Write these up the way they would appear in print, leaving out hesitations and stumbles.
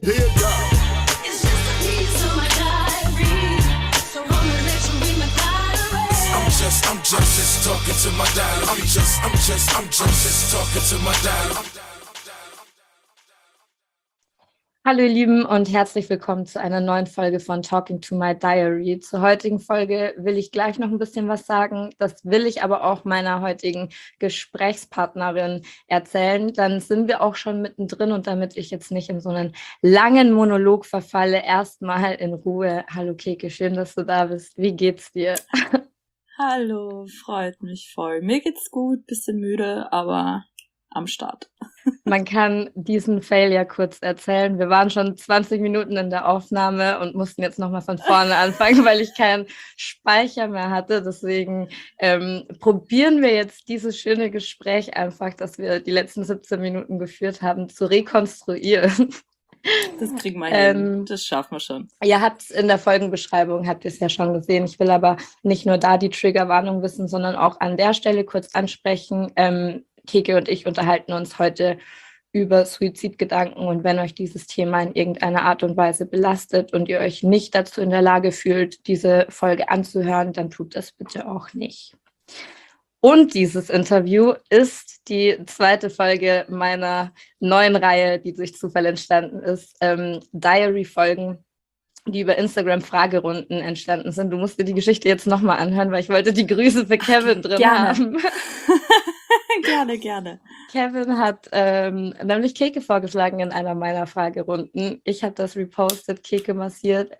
Here you go. It's just a piece of my diary. So I'ma let you read my diary. I'm just talking to my diary. I'm just talking to my diary. Hallo ihr Lieben und herzlich willkommen zu einer neuen Folge von Talking to My Diary. Zur heutigen Folge will ich gleich noch ein bisschen was sagen. Das will ich aber auch meiner heutigen Gesprächspartnerin erzählen. Dann sind wir auch schon mittendrin und damit ich jetzt nicht in so einen langen Monolog verfalle, erstmal in Ruhe. Hallo Keke, schön, dass du da bist. Wie geht's dir? Hallo, freut mich voll. Mir geht's gut, bisschen müde, aber am Start. Man kann diesen Fail ja kurz erzählen. Wir waren schon 20 Minuten in der Aufnahme und mussten jetzt nochmal von vorne anfangen, weil ich keinen Speicher mehr hatte. Deswegen probieren wir jetzt dieses schöne Gespräch einfach, das wir die letzten 17 Minuten geführt haben, zu rekonstruieren. Das kriegen wir hin, das schaffen wir schon. Ihr habt es in der Folgenbeschreibung, habt ihr es ja schon gesehen. Ich will aber nicht nur da die Triggerwarnung wissen, sondern auch an der Stelle kurz ansprechen. Keke und ich unterhalten uns heute über Suizidgedanken und wenn euch dieses Thema in irgendeiner Art und Weise belastet und ihr euch nicht dazu in der Lage fühlt, diese Folge anzuhören, dann tut das bitte auch nicht. Und dieses Interview ist die zweite Folge meiner neuen Reihe, die durch Zufall entstanden ist, Diary-Folgen, die über Instagram-Fragerunden entstanden sind. Du musst dir die Geschichte jetzt nochmal anhören, weil ich wollte die Grüße für Kevin drin haben. Gerne. Kevin hat nämlich Keke vorgeschlagen in einer meiner Fragerunden. Ich habe das repostet, Keke markiert.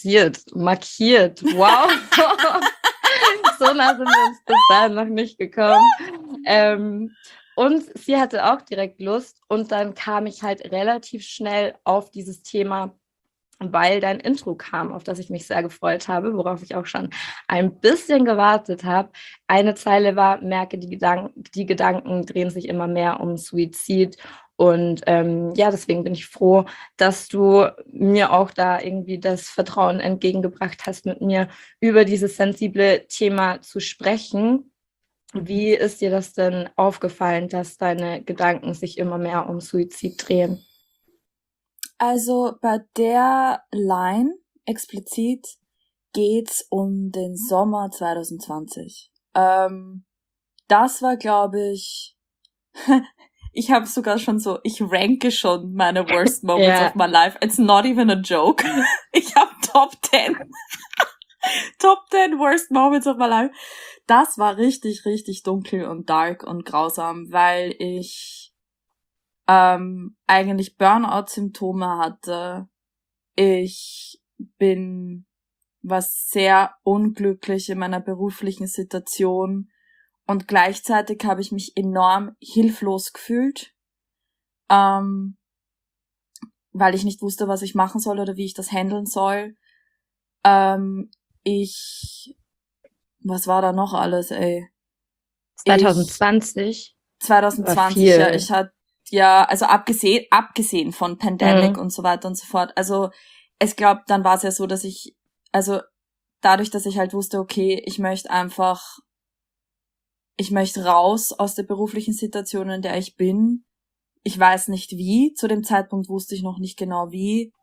Wow. So nah sind wir uns bis dahin noch nicht gekommen. Und sie hatte auch direkt Lust. Und dann kam ich halt relativ schnell auf dieses Thema, weil dein Intro kam, auf das ich mich sehr gefreut habe, worauf ich auch schon ein bisschen gewartet habe. Eine Zeile war, merke, die Gedanken drehen sich immer mehr um Suizid. Und deswegen bin ich froh, dass du mir auch da irgendwie das Vertrauen entgegengebracht hast, mit mir über dieses sensible Thema zu sprechen. Wie ist dir das denn aufgefallen, dass deine Gedanken sich immer mehr um Suizid drehen? Also bei der Line explizit geht's um den Sommer 2020. Das war, glaube ich, ich habe sogar schon so, ich ranke schon meine worst moments of my life. It's not even a joke. Ich habe Top 10 worst moments of my life. Das war richtig, richtig dunkel und dark und grausam, weil ich eigentlich Burnout-Symptome hatte. Ich war sehr unglücklich in meiner beruflichen Situation und gleichzeitig habe ich mich enorm hilflos gefühlt, weil ich nicht wusste, was ich machen soll oder wie ich das handeln soll. Was war da noch alles, ey? 2020? 2020, ja, ich hatte also abgesehen von Pandemic und so weiter und so fort. Also ich glaube, dann war es ja so, dass dadurch, dass ich halt wusste, okay, ich möchte raus aus der beruflichen Situation, in der ich bin. Ich weiß nicht wie. Zu dem Zeitpunkt wusste ich noch nicht genau wie.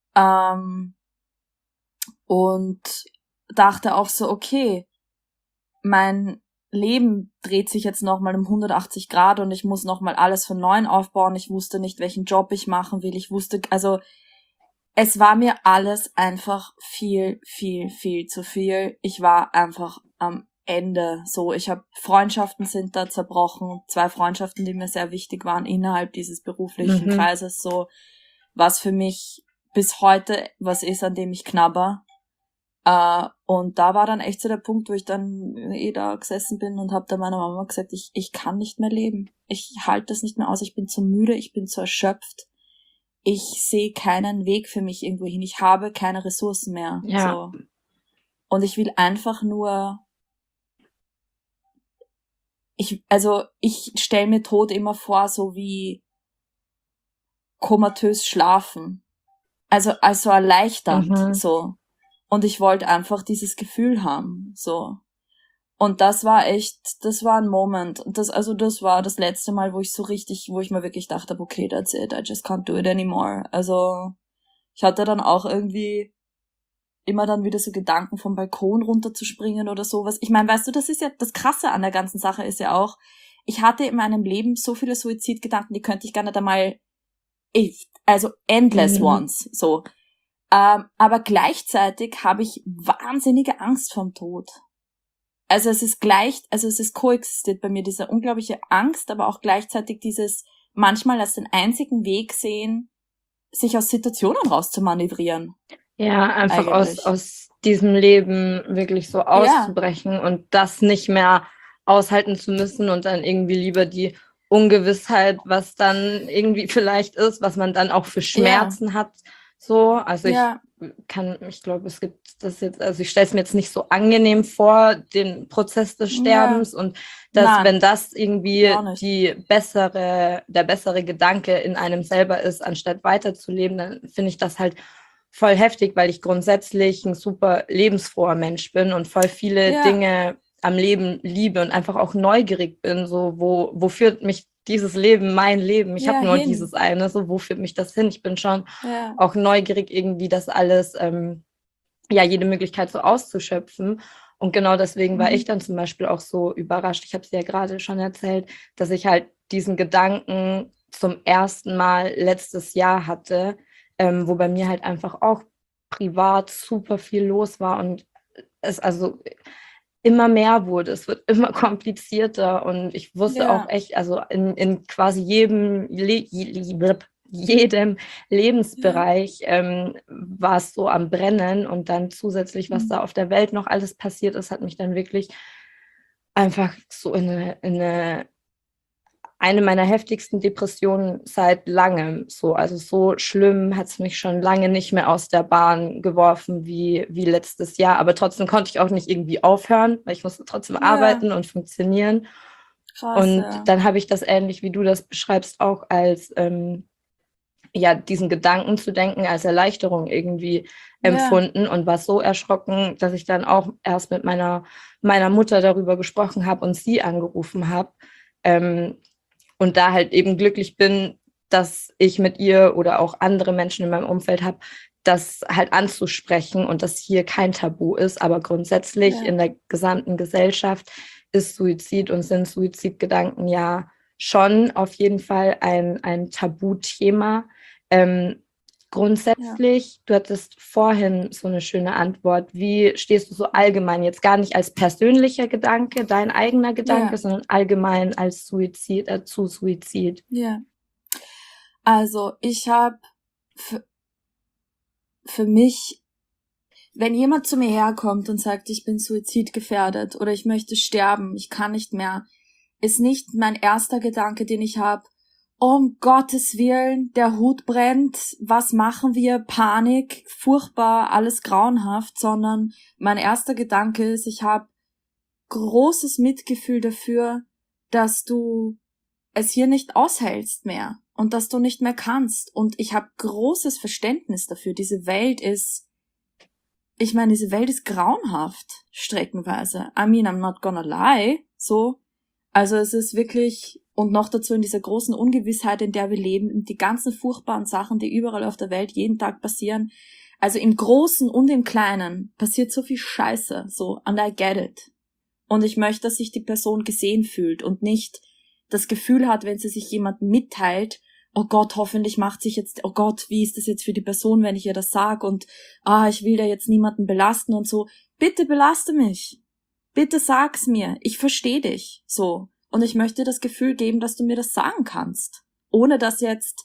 Und dachte auch so, okay, mein Leben dreht sich jetzt nochmal um 180 Grad und ich muss nochmal alles von neuem aufbauen. Ich wusste nicht, welchen Job ich machen will. Es war mir alles einfach viel, viel, viel zu viel. Ich war einfach am Ende so. Freundschaften sind da zerbrochen. 2 Freundschaften, die mir sehr wichtig waren innerhalb dieses beruflichen Kreises, so, was für mich bis heute was ist, an dem ich knabber. Und da war dann echt so der Punkt, wo ich dann da gesessen bin und habe dann meiner Mama gesagt, ich kann nicht mehr leben. Ich halte das nicht mehr aus. Ich bin zu müde, ich bin zu erschöpft. Ich sehe keinen Weg für mich irgendwo hin. Ich habe keine Ressourcen mehr. Ja. So. Und ich will einfach nur ich stelle mir Tod immer vor, so wie komatös schlafen. Also erleichternd, so. Und ich wollte einfach dieses Gefühl haben, so. Und das war ein Moment. Und das war das letzte Mal, wo ich mir wirklich dachte, okay, that's it, I just can't do it anymore. Also, Ich hatte dann auch irgendwie immer dann wieder so Gedanken vom Balkon runterzuspringen oder sowas. Ich meine, weißt du, das ist ja das Krasse an der ganzen Sache ist ja auch, ich hatte in meinem Leben so viele Suizidgedanken, die könnte ich gar nicht einmal, also endless ones, so. Aber gleichzeitig habe ich wahnsinnige Angst vorm Tod. Also es ist koexistiert bei mir, diese unglaubliche Angst, aber auch gleichzeitig dieses manchmal als den einzigen Weg sehen, sich aus Situationen rauszumanövrieren. Ja, einfach Eigentlich. aus diesem Leben wirklich so auszubrechen und das nicht mehr aushalten zu müssen und dann irgendwie lieber die Ungewissheit, was dann irgendwie vielleicht ist, was man dann auch für Schmerzen hat. So, also ich glaube, es gibt das jetzt, also ich stelle es mir jetzt nicht so angenehm vor, den Prozess des Sterbens und dass, wenn das irgendwie der bessere Gedanke in einem selber ist, anstatt weiterzuleben, dann finde ich das halt voll heftig, weil ich grundsätzlich ein super lebensfroher Mensch bin und voll viele Dinge am Leben liebe und einfach auch neugierig bin, so wo führt mich dieses Leben, mein Leben, ich habe nur dieses eine, so wo führt mich das hin? Ich bin schon auch neugierig irgendwie, das alles, jede Möglichkeit so auszuschöpfen. Und genau deswegen war ich dann zum Beispiel auch so überrascht, ich habe es ja gerade schon erzählt, dass ich halt diesen Gedanken zum ersten Mal letztes Jahr hatte, wo bei mir halt einfach auch privat super viel los war und es also immer mehr wurde. Es wird immer komplizierter und ich wusste auch echt, also in quasi jedem Lebensbereich war es so am Brennen und dann zusätzlich, was da auf der Welt noch alles passiert ist, hat mich dann wirklich einfach so in eine meiner heftigsten Depressionen seit langem. So, also so schlimm hat es mich schon lange nicht mehr aus der Bahn geworfen wie letztes Jahr. Aber trotzdem konnte ich auch nicht irgendwie aufhören, weil ich musste trotzdem arbeiten und funktionieren. Krass, und dann habe ich das ähnlich, wie du das beschreibst, auch als diesen Gedanken zu denken, als Erleichterung irgendwie empfunden und war so erschrocken, dass ich dann auch erst mit meiner Mutter darüber gesprochen habe und sie angerufen habe. Und da halt eben glücklich bin, dass ich mit ihr oder auch andere Menschen in meinem Umfeld habe, das halt anzusprechen und dass hier kein Tabu ist. Aber grundsätzlich in der gesamten Gesellschaft ist Suizid und sind Suizidgedanken ja schon auf jeden Fall ein Tabuthema. Grundsätzlich, du hattest vorhin so eine schöne Antwort. Wie stehst du so allgemein, jetzt gar nicht als persönlicher Gedanke, dein eigener Gedanke, sondern allgemein als Suizid, zu Suizid? Ja. Also ich habe für mich, wenn jemand zu mir herkommt und sagt, ich bin suizidgefährdet oder ich möchte sterben, ich kann nicht mehr, ist nicht mein erster Gedanke, den ich habe, um Gottes Willen, der Hut brennt, was machen wir, Panik, furchtbar, alles grauenhaft, sondern mein erster Gedanke ist, ich habe großes Mitgefühl dafür, dass du es hier nicht aushältst mehr und dass du nicht mehr kannst. Und ich habe großes Verständnis dafür. Diese Welt ist grauenhaft, streckenweise. I mean, I'm not gonna lie, so. Also es ist wirklich, und noch dazu in dieser großen Ungewissheit, in der wir leben, die ganzen furchtbaren Sachen, die überall auf der Welt jeden Tag passieren. Also im Großen und im Kleinen passiert so viel Scheiße, so, and I get it. Und ich möchte, dass sich die Person gesehen fühlt und nicht das Gefühl hat, wenn sie sich jemand mitteilt, oh Gott, hoffentlich macht sich jetzt, oh Gott, wie ist das jetzt für die Person, wenn ich ihr das sage und, ich will da jetzt niemanden belasten und so. Bitte belaste mich. Bitte sag's mir. Ich verstehe dich. So. Und ich möchte das Gefühl geben, dass du mir das sagen kannst. Ohne dass jetzt,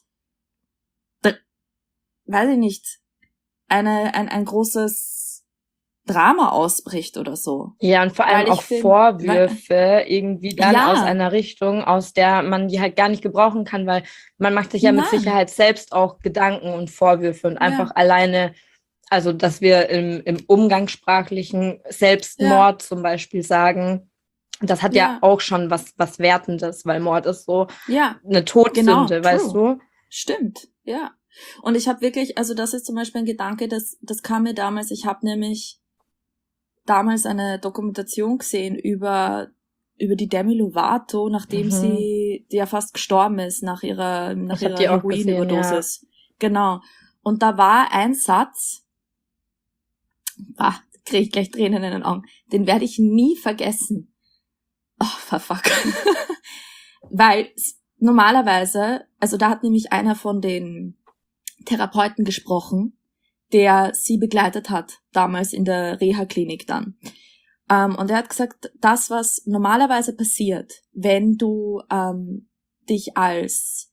weiß ich nicht, ein großes Drama ausbricht oder so. Ja, und vor allem auch Vorwürfe irgendwie dann aus einer Richtung, aus der man die halt gar nicht gebrauchen kann, weil man macht sich ja mit Sicherheit selbst auch Gedanken und Vorwürfe und einfach alleine, also dass wir im Umgangssprachlichen Selbstmord zum Beispiel sagen, das hat ja auch schon was Wertendes, weil Mord ist so eine Todsünde, weißt du? Stimmt, ja. Und ich habe wirklich, also das ist zum Beispiel ein Gedanke, das kam mir damals, ich habe nämlich damals eine Dokumentation gesehen über die Demi Lovato, nachdem die ja fast gestorben ist nach ihrer Heroinüberdosis. Genau. Und da war ein Satz, kriege ich gleich Tränen in den Augen, den werde ich nie vergessen. Oh, fuck. Weil normalerweise, also da hat nämlich einer von den Therapeuten gesprochen, der sie begleitet hat, damals in der Reha-Klinik dann. Und er hat gesagt, das, was normalerweise passiert, wenn du dich als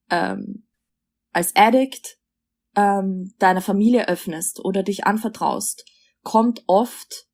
Addict deiner Familie öffnest oder dich anvertraust, kommen oft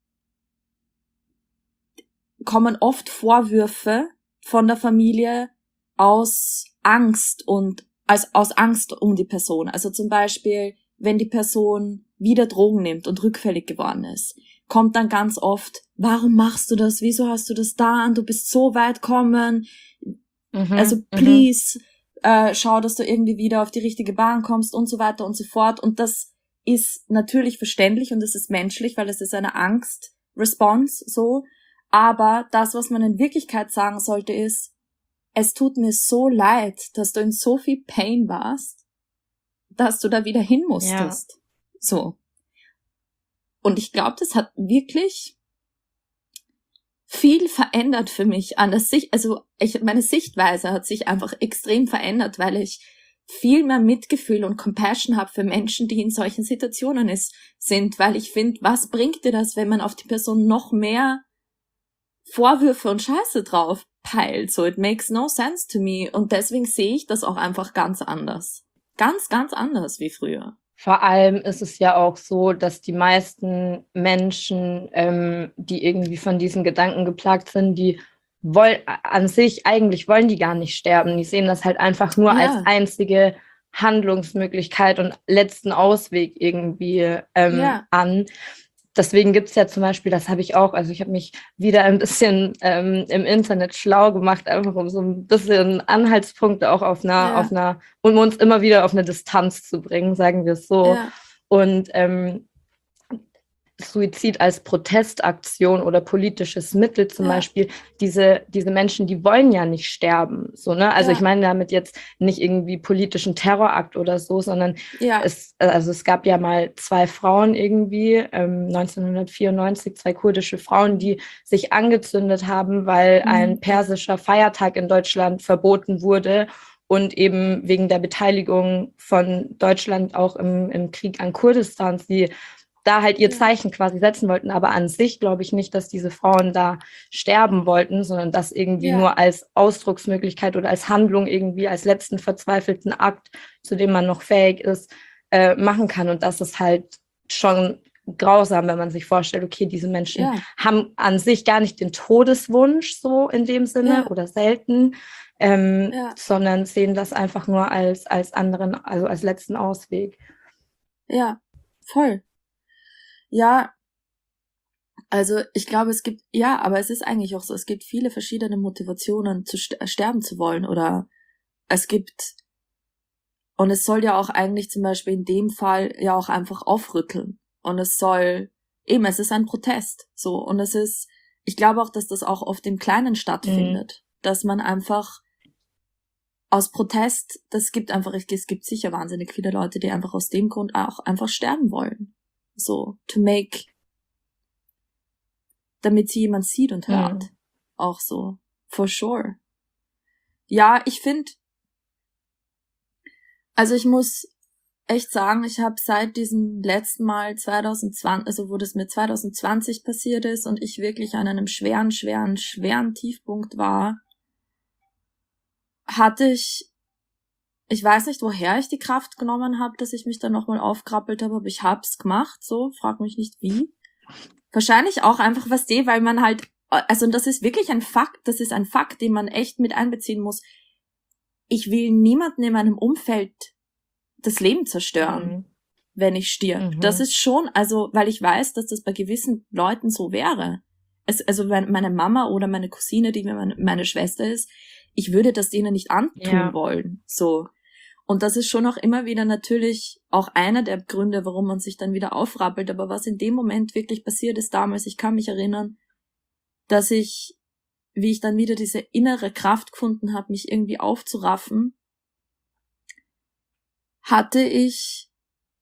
Vorwürfe von der Familie aus Angst aus Angst um die Person. Also zum Beispiel, wenn die Person wieder Drogen nimmt und rückfällig geworden ist, kommt dann ganz oft, warum machst du das? Wieso hast du das da? Du bist so weit gekommen. Also please, schau, dass du irgendwie wieder auf die richtige Bahn kommst und so weiter und so fort. Und das ist natürlich verständlich und es ist menschlich, weil es ist eine Angst-Response so. Aber das, was man in Wirklichkeit sagen sollte, ist, es tut mir so leid, dass du in so viel Pain warst, dass du da wieder hin musstest. Ja. So. Und ich glaube, das hat wirklich viel verändert für mich an der Sicht, meine Sichtweise hat sich einfach extrem verändert, weil ich viel mehr Mitgefühl und Compassion habe für Menschen, die in solchen Situationen sind, weil ich finde, was bringt dir das, wenn man auf die Person noch mehr Vorwürfe und Scheiße drauf peilt? So, it makes no sense to me. Und deswegen sehe ich das auch einfach ganz anders. Ganz, ganz anders wie früher. Vor allem ist es ja auch so, dass die meisten Menschen, die irgendwie von diesen Gedanken geplagt sind, die wollen die gar nicht sterben. Die sehen das halt einfach nur als einzige Handlungsmöglichkeit und letzten Ausweg irgendwie an. Deswegen gibt's ja zum Beispiel, das habe ich auch, also ich habe mich wieder ein bisschen im Internet schlau gemacht, einfach um so ein bisschen Anhaltspunkte auch auf einer, um uns immer wieder auf eine Distanz zu bringen, sagen wir es so. Ja. Und Suizid als Protestaktion oder politisches Mittel zum Beispiel, diese Menschen, die wollen ja nicht sterben, so, ne? Also ich meine damit jetzt nicht irgendwie politischen Terrorakt oder so, sondern es gab ja mal 2 Frauen irgendwie, 1994, 2 kurdische Frauen, die sich angezündet haben, weil ein persischer Feiertag in Deutschland verboten wurde und eben wegen der Beteiligung von Deutschland auch im Krieg an Kurdistan, sie da halt ihr Zeichen quasi setzen wollten, aber an sich glaube ich nicht, dass diese Frauen da sterben wollten, sondern das irgendwie nur als Ausdrucksmöglichkeit oder als Handlung irgendwie, als letzten verzweifelten Akt, zu dem man noch fähig ist, machen kann. Und das ist halt schon grausam, wenn man sich vorstellt, okay, diese Menschen haben an sich gar nicht den Todeswunsch so in dem Sinne oder selten, sondern sehen das einfach nur als anderen, also als letzten Ausweg. Ja, voll. Ja, also ich glaube, aber es ist eigentlich auch so, es gibt viele verschiedene Motivationen, sterben zu wollen, oder und es soll ja auch eigentlich zum Beispiel in dem Fall ja auch einfach aufrütteln. Und es ist ein Protest, so. Und ich glaube auch, dass das auch oft im Kleinen stattfindet, dass man einfach aus Protest, es gibt sicher wahnsinnig viele Leute, die einfach aus dem Grund auch einfach sterben wollen. So, damit sie jemand sieht und hört. Auch so, for sure. Ja, ich finde, also ich muss echt sagen, ich habe seit diesem letzten Mal 2020, also wo das mir 2020 passiert ist und ich wirklich an einem schweren Tiefpunkt war, hatte ich weiß nicht, woher ich die Kraft genommen habe, dass ich mich dann nochmal aufkrabbelt habe, aber ich hab's gemacht, so, frag mich nicht wie. Wahrscheinlich auch einfach, weil man halt, also das ist wirklich ein Fakt, den man echt mit einbeziehen muss. Ich will niemanden in meinem Umfeld das Leben zerstören, wenn ich stirb. Das ist schon, also, weil ich weiß, dass das bei gewissen Leuten so wäre. Also meine Mama oder meine Cousine, die meine Schwester ist, ich würde das denen nicht antun wollen, so. Und das ist schon auch immer wieder natürlich auch einer der Gründe, warum man sich dann wieder aufrappelt. Aber was in dem Moment wirklich passiert ist damals, ich kann mich erinnern, dass wie ich dann wieder diese innere Kraft gefunden habe, mich irgendwie aufzuraffen, hatte ich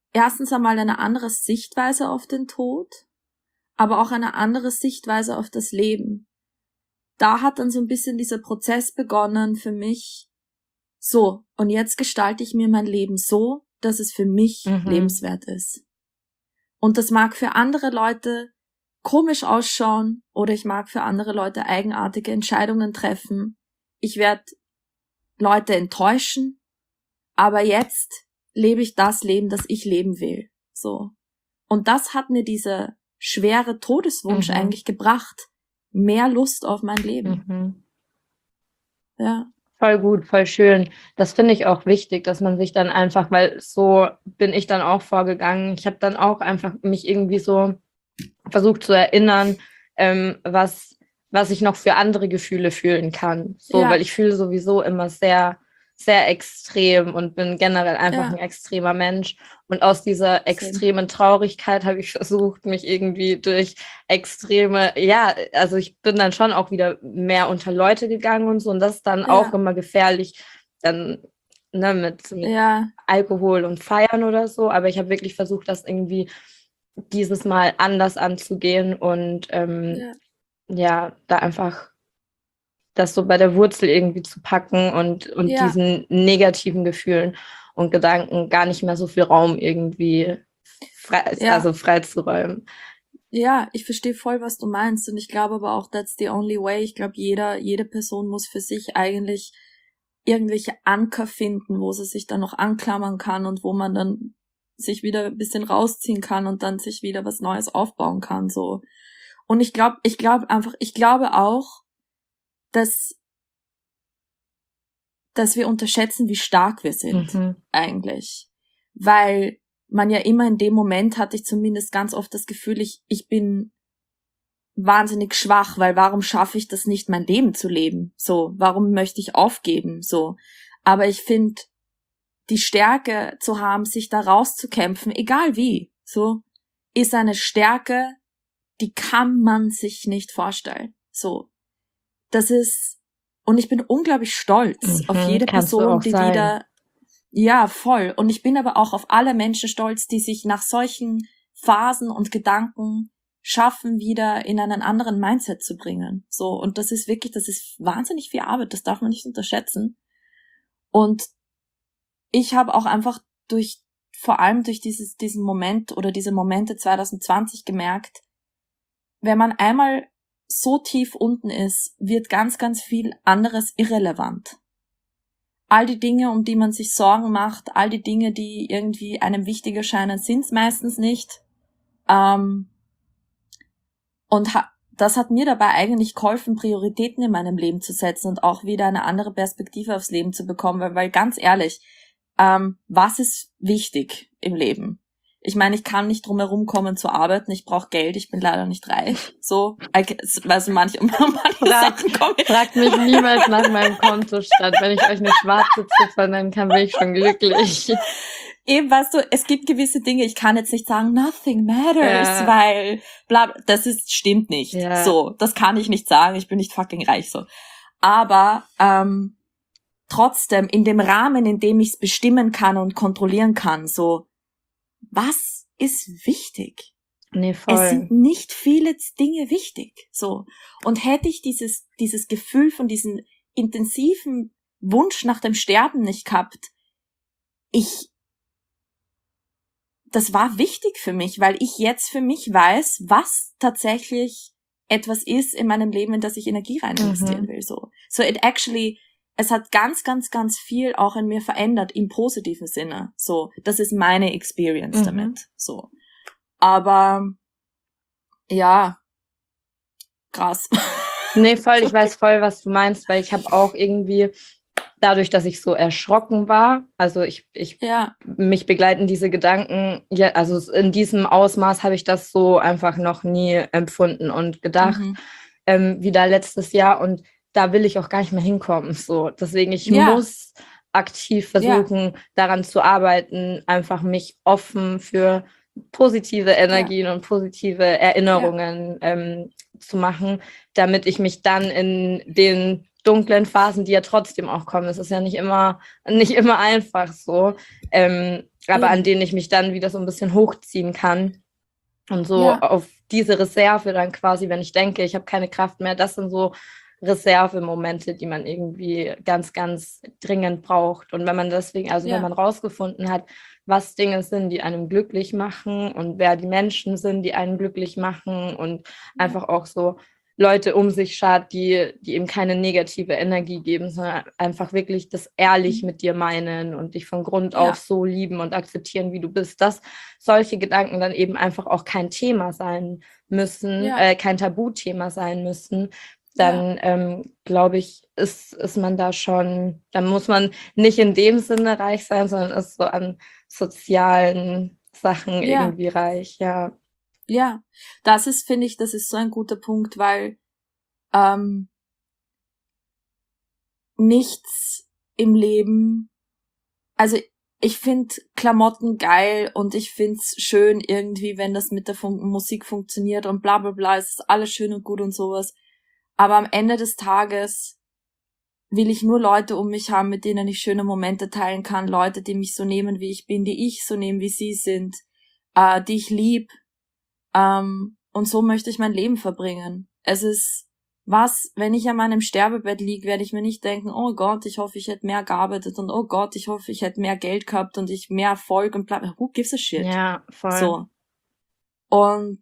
erstens einmal eine andere Sichtweise auf den Tod, aber auch eine andere Sichtweise auf das Leben. Da hat dann so ein bisschen dieser Prozess begonnen für mich, so, und jetzt gestalte ich mir mein Leben so, dass es für mich lebenswert ist. Und das mag für andere Leute komisch ausschauen oder ich mag für andere Leute eigenartige Entscheidungen treffen. Ich werde Leute enttäuschen, aber jetzt lebe ich das Leben, das ich leben will. So. Und das hat mir dieser schwere Todeswunsch eigentlich gebracht. Mehr Lust auf mein Leben. Ja. Voll gut, voll schön. Das finde ich auch wichtig, dass man sich dann einfach, weil so bin ich dann auch vorgegangen. Ich habe dann auch einfach mich irgendwie so versucht zu erinnern, was ich noch für andere Gefühle fühlen kann. So, weil ich fühle sowieso immer sehr, sehr extrem und bin generell einfach ein extremer Mensch. Und aus dieser extremen Traurigkeit habe ich versucht, mich irgendwie durch extreme, also ich bin dann schon auch wieder mehr unter Leute gegangen und so. Und das ist dann auch immer gefährlich, dann mit Alkohol und Feiern oder so. Aber ich habe wirklich versucht, das irgendwie dieses Mal anders anzugehen und da einfach das so bei der Wurzel irgendwie zu packen und diesen negativen Gefühlen und Gedanken gar nicht mehr so viel Raum irgendwie freizuräumen. Ja, ich verstehe voll, was du meinst und ich glaube aber auch, that's the only way. Ich glaube, jede Person muss für sich eigentlich irgendwelche Anker finden, wo sie sich dann noch anklammern kann und wo man dann sich wieder ein bisschen rausziehen kann und dann sich wieder was Neues aufbauen kann, so. Und ich glaube auch, dass wir unterschätzen, wie stark wir sind, eigentlich. Weil man ja immer in dem Moment, hatte ich zumindest ganz oft das Gefühl, ich bin wahnsinnig schwach, weil warum schaffe ich das nicht, mein Leben zu leben? So, warum möchte ich aufgeben? So. Aber ich finde, die Stärke zu haben, sich da rauszukämpfen, egal wie, so, ist eine Stärke, die kann man sich nicht vorstellen. So. Das ist, und ich bin unglaublich stolz auf jede Person, die wieder, ja, voll. Und ich bin aber auch auf alle Menschen stolz, die sich nach solchen Phasen und Gedanken schaffen, wieder in einen anderen Mindset zu bringen. So. Und das ist wahnsinnig viel Arbeit, das darf man nicht unterschätzen. Und ich habe auch einfach vor allem durch diesen Moment oder diese Momente 2020 gemerkt, wenn man einmal so tief unten ist, wird ganz, ganz viel anderes irrelevant. All die Dinge, um die man sich Sorgen macht, all die Dinge, die irgendwie einem wichtig erscheinen, sind's meistens nicht. Das hat mir dabei eigentlich geholfen, Prioritäten in meinem Leben zu setzen und auch wieder eine andere Perspektive aufs Leben zu bekommen, weil ganz ehrlich, was ist wichtig im Leben? Ich meine, ich kann nicht drum herum kommen zu arbeiten, ich brauche Geld, ich bin leider nicht reich. So, also manche Sachen kommen. Fragt mich niemals nach meinem Kontostand. Wenn ich euch eine schwarze Ziffer nennen kann, bin ich schon glücklich. Eben, weißt du, es gibt gewisse Dinge, ich kann jetzt nicht sagen, nothing matters, weil bla, stimmt nicht. Ja. So, das kann ich nicht sagen, ich bin nicht fucking reich, so. Aber trotzdem, in dem Rahmen, in dem ich es bestimmen kann und kontrollieren kann, so, was ist wichtig? Nee, voll. Es sind nicht viele Dinge wichtig, so. Und hätte ich dieses Gefühl von diesem intensiven Wunsch nach dem Sterben nicht gehabt, das war wichtig für mich, weil ich jetzt für mich weiß, was tatsächlich etwas ist in meinem Leben, in das ich Energie rein investieren will, so. So es hat ganz, ganz, ganz viel auch in mir verändert, im positiven Sinne, so. Das ist meine Experience damit, so. Aber, ja, krass. Nee, voll, ich weiß voll, was du meinst, weil ich habe auch irgendwie, dadurch, dass ich so erschrocken war, also mich begleiten diese Gedanken, ja, also in diesem Ausmaß habe ich das so einfach noch nie empfunden und gedacht, wie da letztes Jahr, und da will ich auch gar nicht mehr hinkommen, so. Deswegen, ich muss aktiv versuchen, daran zu arbeiten, einfach mich offen für positive Energien und positive Erinnerungen zu machen, damit ich mich dann in den dunklen Phasen, die ja trotzdem auch kommen. Es ist ja nicht immer einfach so, aber an denen ich mich dann wieder so ein bisschen hochziehen kann. Und so auf diese Reserve dann quasi, wenn ich denke, ich habe keine Kraft mehr, das sind so Reservemomente, die man irgendwie ganz, ganz dringend braucht. Und wenn man deswegen, also wenn man rausgefunden hat, was Dinge sind, die einem glücklich machen und wer die Menschen sind, die einen glücklich machen und einfach auch so Leute um sich schaut, die eben keine negative Energie geben, sondern einfach wirklich das ehrlich mit dir meinen und dich von Grund auf so lieben und akzeptieren, wie du bist, dass solche Gedanken dann eben einfach auch kein Thema sein müssen, kein Tabuthema sein müssen, dann glaube ich, ist man da schon, dann muss man nicht in dem Sinne reich sein, sondern ist so an sozialen Sachen irgendwie reich, Ja, finde ich, das ist so ein guter Punkt, weil nichts im Leben, also ich finde Klamotten geil und ich find's schön irgendwie, wenn das mit der Musik funktioniert und bla bla bla, es ist alles schön und gut und sowas. Aber am Ende des Tages will ich nur Leute um mich haben, mit denen ich schöne Momente teilen kann, Leute, die mich so nehmen, wie ich bin, die ich so nehme, wie sie sind, die ich lieb. Und so möchte ich mein Leben verbringen. Es ist wenn ich an meinem Sterbebett liege, werde ich mir nicht denken, oh Gott, ich hoffe, ich hätte mehr gearbeitet und oh Gott, ich hoffe, ich hätte mehr Geld gehabt und ich mehr Erfolg und bla, who gives a shit? Ja, voll. So. Und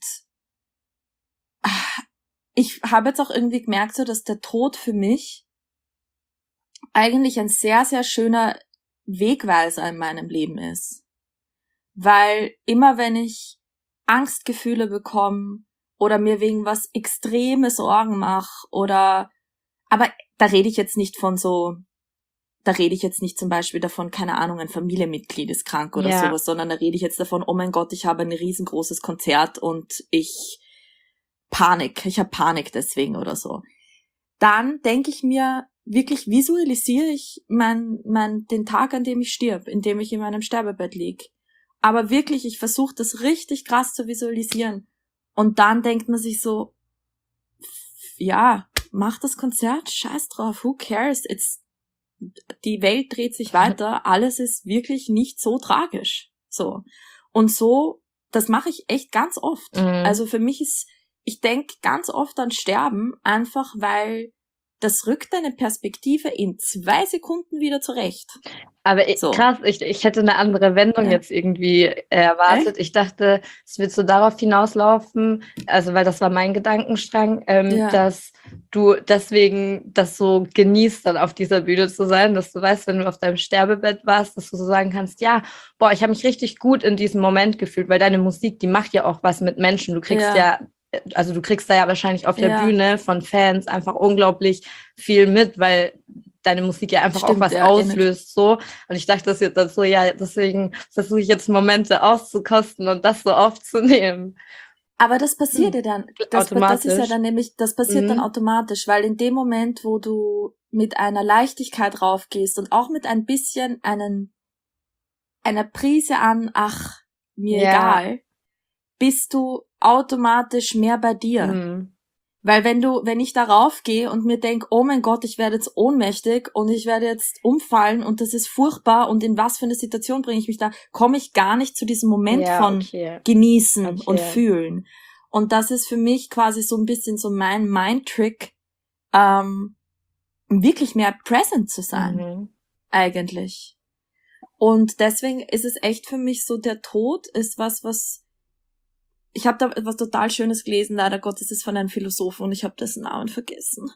ich habe jetzt auch irgendwie gemerkt, so, dass der Tod für mich eigentlich ein sehr, sehr schöner Wegweiser in meinem Leben ist. Weil immer wenn ich Angstgefühle bekomme oder mir wegen was extreme Sorgen mache aber da rede ich jetzt nicht zum Beispiel davon, keine Ahnung, ein Familienmitglied ist krank oder sowas, sondern da rede ich jetzt davon, oh mein Gott, ich habe ein riesengroßes Konzert und ich habe Panik deswegen oder so. Dann denke ich mir, wirklich visualisiere ich den Tag, an dem ich stirb, in dem ich in meinem Sterbebett lieg. Aber wirklich, ich versuche das richtig krass zu visualisieren. Und dann denkt man sich so, ja, mach das Konzert, scheiß drauf, who cares? Die Welt dreht sich weiter, alles ist wirklich nicht so tragisch. So. Und so, das mache ich echt ganz oft. Also für mich ich denke ganz oft an Sterben, einfach weil das rückt deine Perspektive in 2 Sekunden wieder zurecht. Aber krass, ich hätte eine andere Wendung jetzt irgendwie erwartet. Ich dachte, es wird so darauf hinauslaufen, also weil das war mein Gedankenstrang, dass du deswegen das so genießt, dann auf dieser Bühne zu sein, dass du weißt, wenn du auf deinem Sterbebett warst, dass du so sagen kannst, ja, boah, ich habe mich richtig gut in diesem Moment gefühlt, weil deine Musik, die macht ja auch was mit Menschen. Du kriegst du kriegst da ja wahrscheinlich auf der Bühne von Fans einfach unglaublich viel mit, weil deine Musik ja einfach auch was auslöst, so. Und ich dachte, das jetzt so, deswegen versuche ich jetzt Momente auszukosten und das so aufzunehmen. Aber das passiert ja dann, das ist ja dann nämlich, das passiert dann automatisch, weil in dem Moment, wo du mit einer Leichtigkeit raufgehst und auch mit ein bisschen einer Prise an, ach, mir egal, bist du automatisch mehr bei dir. Weil wenn ich darauf gehe und mir denk, oh mein Gott, ich werde jetzt ohnmächtig und ich werde jetzt umfallen und das ist furchtbar und in was für eine Situation bringe ich mich da, komme ich gar nicht zu diesem Moment von genießen und fühlen. Und das ist für mich quasi so ein bisschen so mein Mind-Trick, wirklich mehr present zu sein, eigentlich. Und deswegen ist es echt für mich so, der Tod ist was ich habe da etwas total Schönes gelesen, leider Gottes, ist von einem Philosophen und ich habe dessen Namen vergessen.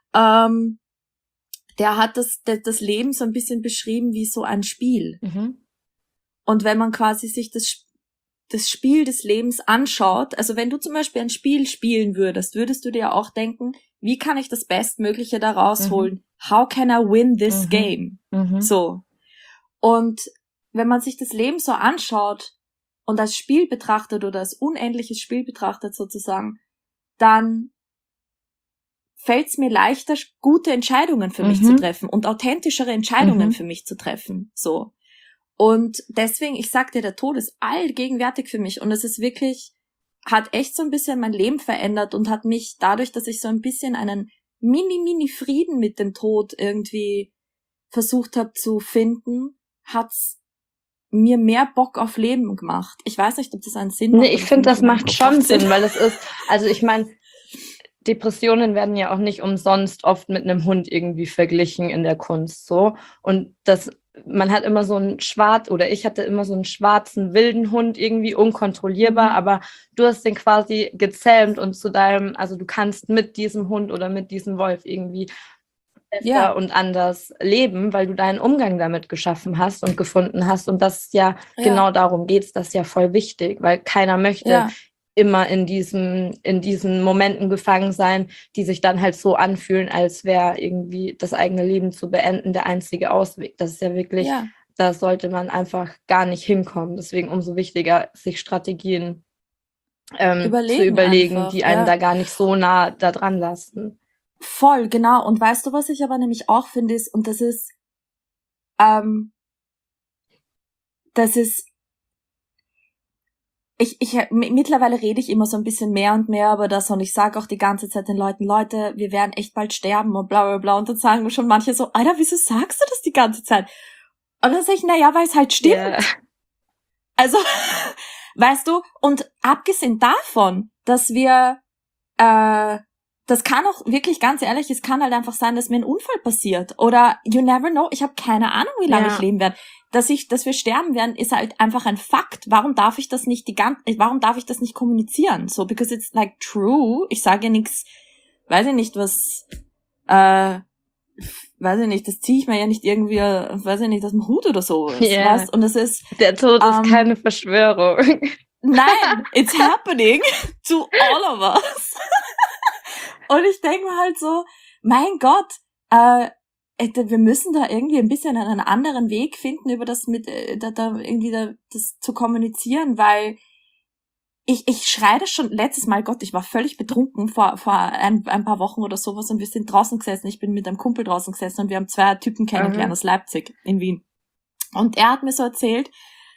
Der hat das Leben so ein bisschen beschrieben wie so ein Spiel. Und wenn man quasi sich das Spiel des Lebens anschaut, also wenn du zum Beispiel ein Spiel spielen würdest du dir auch denken, wie kann ich das Bestmögliche da rausholen? How can I win this game? So. Und wenn man sich das Leben so anschaut, und als Spiel betrachtet oder als unendliches Spiel betrachtet sozusagen, dann fällt es mir leichter, gute Entscheidungen für mich zu treffen und authentischere Entscheidungen für mich zu treffen. So. Und deswegen, ich sag dir, der Tod ist allgegenwärtig für mich und es ist wirklich, hat echt so ein bisschen mein Leben verändert und hat mich dadurch, dass ich so ein bisschen einen Frieden mit dem Tod irgendwie versucht habe zu finden, hat's mir mehr Bock auf Leben gemacht. Ich weiß nicht, ob das einen Sinn macht. Nee, ich finde, das macht schon Sinn, weil es ist, also ich meine, Depressionen werden ja auch nicht umsonst oft mit einem Hund irgendwie verglichen in der Kunst so. Und man hat immer so ich hatte immer so einen schwarzen, wilden Hund irgendwie unkontrollierbar, aber du hast den quasi gezähmt und also du kannst mit diesem Hund oder mit diesem Wolf irgendwie besser und anders leben, weil du deinen Umgang damit geschaffen hast und gefunden hast. Und das genau darum geht's, das ist ja voll wichtig, weil keiner möchte immer in diesen Momenten gefangen sein, die sich dann halt so anfühlen, als wäre irgendwie das eigene Leben zu beenden der einzige Ausweg. Das ist ja wirklich, da sollte man einfach gar nicht hinkommen. Deswegen umso wichtiger, sich Strategien zu überlegen, einfach, die einen da gar nicht so nah da dran lassen. Voll, genau. Und weißt du, was ich aber nämlich auch finde, und das ist, mittlerweile rede ich immer so ein bisschen mehr und mehr über das und ich sage auch die ganze Zeit den Leuten, Leute, wir werden echt bald sterben und bla bla bla, und dann sagen mir schon manche so, Alter, wieso sagst du das die ganze Zeit? Und dann sage ich, naja, weil es halt stimmt. Yeah. Also, weißt du, und abgesehen davon, dass wir, das kann auch wirklich, ganz ehrlich, es kann halt einfach sein, dass mir ein Unfall passiert. Oder you never know, ich habe keine Ahnung, wie lange ich leben werde. Dass wir sterben werden, ist halt einfach ein Fakt. Warum darf ich das nicht kommunizieren? So, because it's like true. Ich sage ja nichts, weiß ich nicht, das ziehe ich mir ja nicht irgendwie, weiß ich nicht, aus dem Hut oder so. Yeah. Weißt? Und es ist, der Tod ist keine Verschwörung. Nein, it's happening to all of us. Und ich denke mir halt so, mein Gott, wir müssen da irgendwie ein bisschen einen anderen Weg finden, über das das zu kommunizieren, weil ich schreie das schon letztes Mal, Gott, ich war völlig betrunken vor ein paar Wochen oder sowas und wir sind draußen gesessen, ich bin mit einem Kumpel draußen gesessen und wir haben 2 Typen kennengelernt aus Leipzig in Wien. Und er hat mir so erzählt,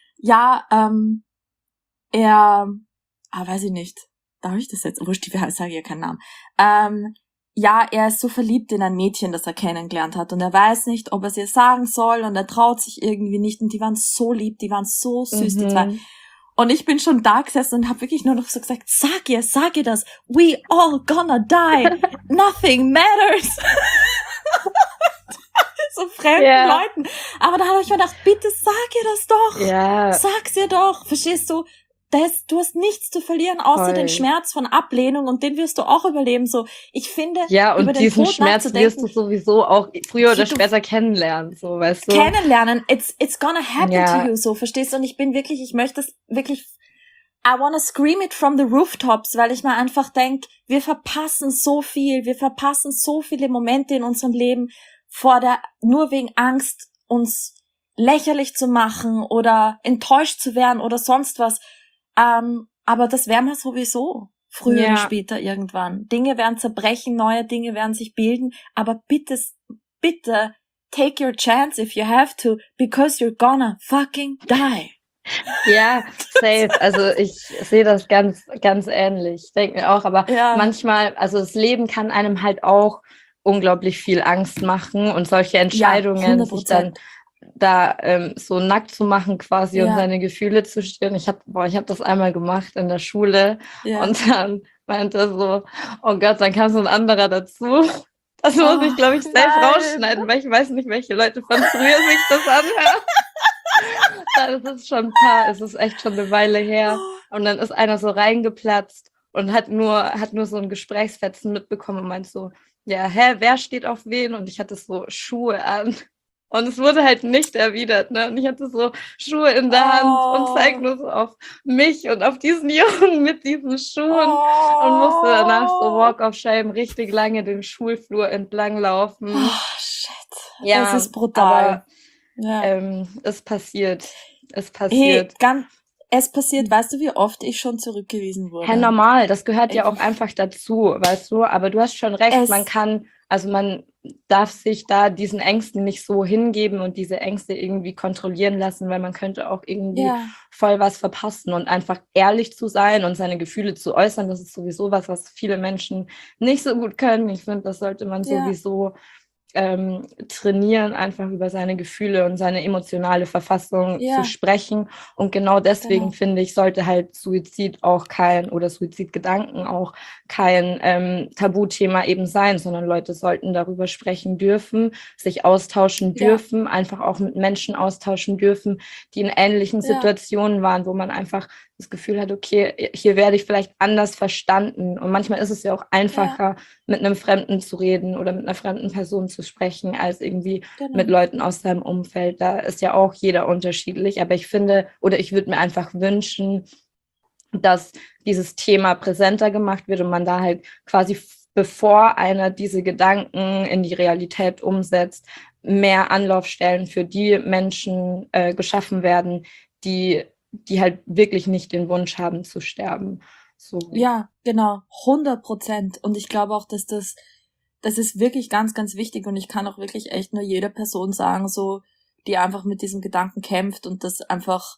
weiß ich nicht, darf ich das jetzt? Wurscht, ich sage ja keinen Namen. Er ist so verliebt in ein Mädchen, das er kennengelernt hat und er weiß nicht, ob er es ihr sagen soll und er traut sich irgendwie nicht und die waren so lieb, die waren so süß, die zwei. Und ich bin schon da gesessen und habe wirklich nur noch so gesagt, sag ihr das, we all gonna die, nothing matters. So fremden Leuten. Aber da habe ich mir gedacht, bitte sag ihr das doch. Sag's ihr doch. Verstehst du? Du hast nichts zu verlieren, außer den Schmerz von Ablehnung und den wirst du auch überleben. So, ich finde, und über den diesen Tod Schmerz wirst du sowieso auch früher oder später kennenlernen, so, weißt du? Kennenlernen, it's gonna happen to you, so, verstehst du? Und ich möchte das wirklich, I wanna scream it from the rooftops, weil ich mir einfach denke, wir verpassen so viele Momente in unserem Leben nur wegen Angst, uns lächerlich zu machen oder enttäuscht zu werden oder sonst was. Aber das werden wir sowieso früher oder später irgendwann. Dinge werden zerbrechen, neue Dinge werden sich bilden, aber bitte take your chance if you have to, because you're gonna fucking die. Ja, safe. Also ich sehe das ganz, ganz ähnlich. Ich denke mir auch, aber manchmal, also das Leben kann einem halt auch unglaublich viel Angst machen und solche Entscheidungen, sich dann da so nackt zu machen quasi und seine Gefühle zu stillen. Ich hab das einmal gemacht in der Schule und dann meinte er so, oh Gott, dann kam so ein anderer dazu. Das muss ich, glaube ich, selbst rausschneiden, weil ich weiß nicht, welche Leute von früher sich das anhören. Es ist echt schon eine Weile her. Und dann ist einer so reingeplatzt und hat nur so ein Gesprächsfetzen mitbekommen und meint so, wer steht auf wen? Und ich hatte so Schuhe an. Und es wurde halt nicht erwidert, ne? Und ich hatte so Schuhe in der Hand und zeig nur so auf mich und auf diesen Jungen mit diesen Schuhen und musste danach so Walk of Shame richtig lange den Schulflur entlang laufen. Oh, shit. Ja, das ist brutal. Aber, es passiert. Hey, es passiert, weißt du, wie oft ich schon zurückgewiesen wurde? Ja, normal, das gehört ja auch einfach dazu, weißt du? Aber du hast schon recht, man kann Also man darf sich da diesen Ängsten nicht so hingeben und diese Ängste irgendwie kontrollieren lassen, weil man könnte auch irgendwie Ja, voll was verpassen und einfach ehrlich zu sein und seine Gefühle zu äußern. Das ist sowieso was viele Menschen nicht so gut können. Ich finde, das sollte man ja, sowieso trainieren, einfach über seine Gefühle und seine emotionale Verfassung zu ja, sprechen. Und genau deswegen genau. finde ich, sollte halt Suizid auch kein oder Suizidgedanken auch kein Tabuthema eben sein, sondern Leute sollten darüber sprechen dürfen, sich austauschen Ja, dürfen, einfach auch mit Menschen austauschen dürfen, die in ähnlichen ja, Situationen waren, wo man einfach das Gefühl hat, okay, hier werde ich vielleicht anders verstanden. Und manchmal ist es ja auch ja, einfacher, mit einem Fremden zu reden oder mit einer fremden Person zu sprechen, als irgendwie mit genau. Leuten aus seinem Umfeld. Da ist ja auch jeder unterschiedlich. Aber ich finde, oder ich würde mir einfach wünschen, dass dieses Thema präsenter gemacht wird und man da halt quasi, bevor einer diese Gedanken in die Realität umsetzt, mehr Anlaufstellen für die Menschen geschaffen werden, die halt wirklich nicht den Wunsch haben zu sterben. So. Ja, genau, 100%. Und ich glaube auch, dass das ist wirklich ganz, ganz wichtig und ich kann auch wirklich echt nur jeder Person sagen, so, die einfach mit diesem Gedanken kämpft und das einfach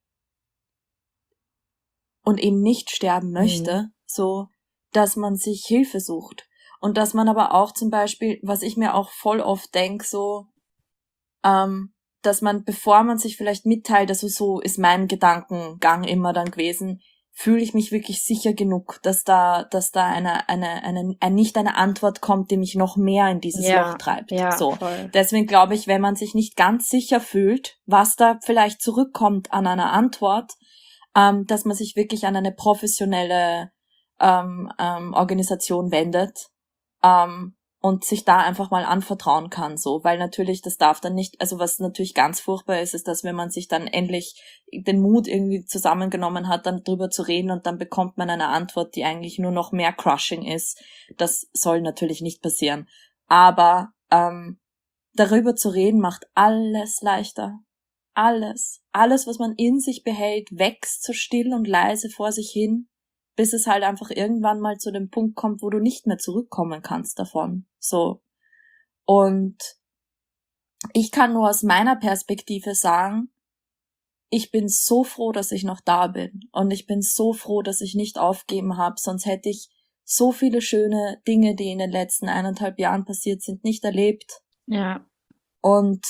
und eben nicht sterben möchte, so, dass man sich Hilfe sucht. Und dass man aber auch zum Beispiel, was ich mir auch voll oft denk, so, dass man, bevor man sich vielleicht mitteilt, also so ist mein Gedankengang immer dann gewesen, fühle ich mich wirklich sicher genug, dass da nicht eine Antwort kommt, die mich noch mehr in dieses Loch treibt. Ja, So. voll. Deswegen glaube ich, wenn man sich nicht ganz sicher fühlt, was da vielleicht zurückkommt an einer Antwort, dass man sich wirklich an eine professionelle Organisation wendet und sich da einfach mal anvertrauen kann, so, weil natürlich das darf dann nicht, also was natürlich ganz furchtbar ist, ist, dass wenn man sich dann endlich den Mut irgendwie zusammengenommen hat, dann drüber zu reden und dann bekommt man eine Antwort, die eigentlich nur noch mehr crushing ist. Das soll natürlich nicht passieren. Aber darüber zu reden macht alles leichter. Alles, was man in sich behält, wächst so still und leise vor sich hin, bis es halt einfach irgendwann mal zu dem Punkt kommt, wo du nicht mehr zurückkommen kannst davon. So. Und ich kann nur aus meiner Perspektive sagen, ich bin so froh, dass ich noch da bin. Und ich bin so froh, dass ich nicht aufgeben habe, sonst hätte ich so viele schöne Dinge, die in den letzten 1,5 Jahren passiert sind, nicht erlebt. Ja. Und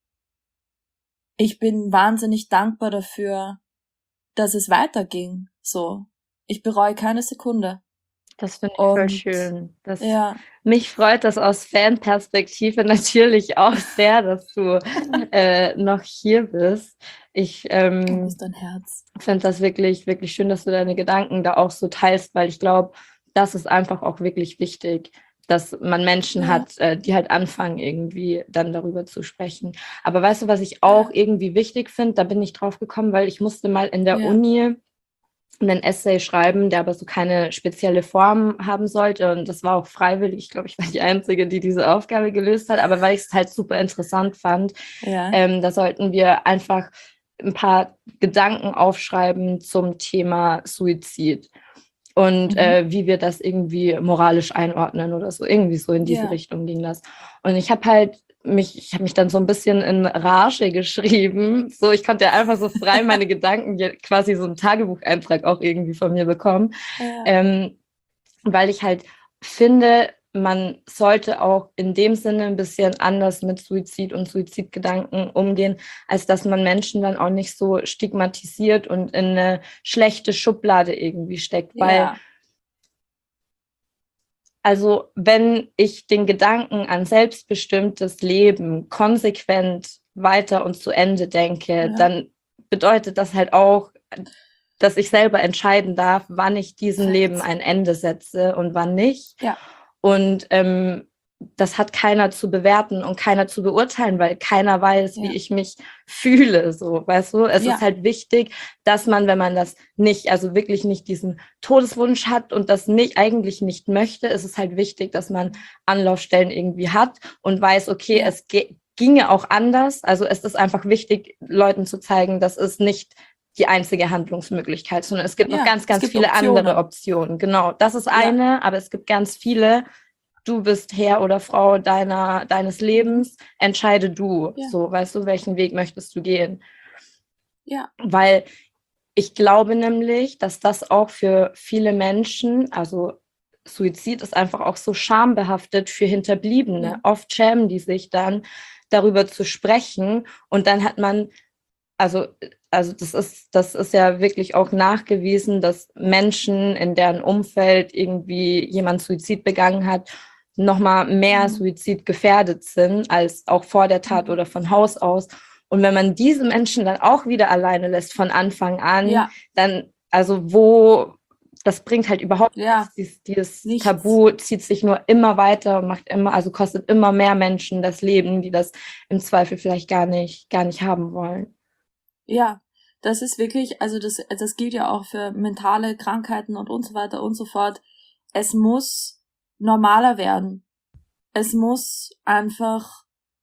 ich bin wahnsinnig dankbar dafür, dass es weiterging. So. Ich bereue keine Sekunde. Das finde ich voll Und schön. ja, Mich freut das aus Fanperspektive natürlich auch sehr, dass du noch hier bist. Ich du bist ein Herz. finde das wirklich, wirklich schön, dass du deine Gedanken da auch so teilst, weil ich glaube, das ist einfach auch wirklich wichtig, dass man Menschen Ja. hat, die halt anfangen, irgendwie dann darüber zu sprechen. Aber weißt du, was ich auch irgendwie wichtig finde? Da bin ich drauf gekommen, weil ich musste mal in der Ja. Uni einen Essay schreiben, der aber so keine spezielle Form haben sollte. Und das war auch freiwillig. Ich glaube, ich war die Einzige, die diese Aufgabe gelöst hat. Aber weil ich es halt super interessant fand, Ja. da sollten wir einfach ein paar Gedanken aufschreiben zum Thema Suizid. Und wie wir das irgendwie moralisch einordnen oder so. Irgendwie so in diese Ja. Richtung ging das. Und ich habe mich dann so ein bisschen in Rage geschrieben. So, ich konnte ja einfach so frei meine Gedanken, quasi so einen Tagebucheintrag auch irgendwie von mir bekommen. Ja. Weil ich halt finde, man sollte auch in dem Sinne ein bisschen anders mit Suizid und Suizidgedanken umgehen, als dass man Menschen dann auch nicht so stigmatisiert und in eine schlechte Schublade irgendwie steckt. Weil, Ja. also wenn ich den Gedanken an selbstbestimmtes Leben konsequent weiter und zu Ende denke, Ja. dann bedeutet das halt auch, dass ich selber entscheiden darf, wann ich diesem Korrekt. Leben ein Ende setze und wann nicht. Ja. Und das hat keiner zu bewerten und keiner zu beurteilen, weil keiner weiß, Ja. wie ich mich fühle, so, weißt du? Es Ja. ist halt wichtig, dass man, wenn man das nicht, also wirklich nicht diesen Todeswunsch hat und das eigentlich nicht möchte, ist es halt wichtig, dass man Anlaufstellen irgendwie hat und weiß, okay, Ja. es ginge auch anders. Also es ist einfach wichtig, Leuten zu zeigen, das ist nicht die einzige Handlungsmöglichkeit, sondern es gibt noch Ja, ganz, es ganz gibt viele Optionen. andere Optionen. Genau, das ist Ja. eine, aber es gibt ganz viele du bist Herr oder Frau deines Lebens, entscheide du. Ja. So, weißt du, welchen Weg möchtest du gehen? Ja. Weil ich glaube nämlich, dass das auch für viele Menschen, also Suizid ist einfach auch so schambehaftet für Hinterbliebene. Ja. Oft schämen die sich dann, darüber zu sprechen. Und dann hat man, also das ist ja wirklich auch nachgewiesen, dass Menschen, in deren Umfeld irgendwie jemand Suizid begangen hat, nochmal mehr Suizid gefährdet sind, als auch vor der Tat oder von Haus aus. Und wenn man diese Menschen dann auch wieder alleine lässt von Anfang an, dann, also das bringt halt überhaupt nichts. Dieses Nichts. Tabu zieht sich nur immer weiter und also kostet immer mehr Menschen das Leben, die das im Zweifel vielleicht gar nicht haben wollen. Ja, das ist wirklich, also das gilt ja auch für mentale Krankheiten und so weiter und so fort. Es muss normaler werden. Es muss einfach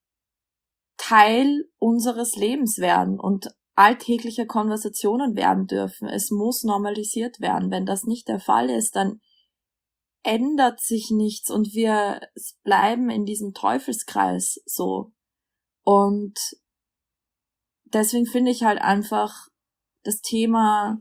Teil unseres Lebens werden und alltägliche Konversationen werden dürfen. Es muss normalisiert werden. Wenn das nicht der Fall ist, dann ändert sich nichts und wir bleiben in diesem Teufelskreis so. Und deswegen finde ich halt einfach, das Thema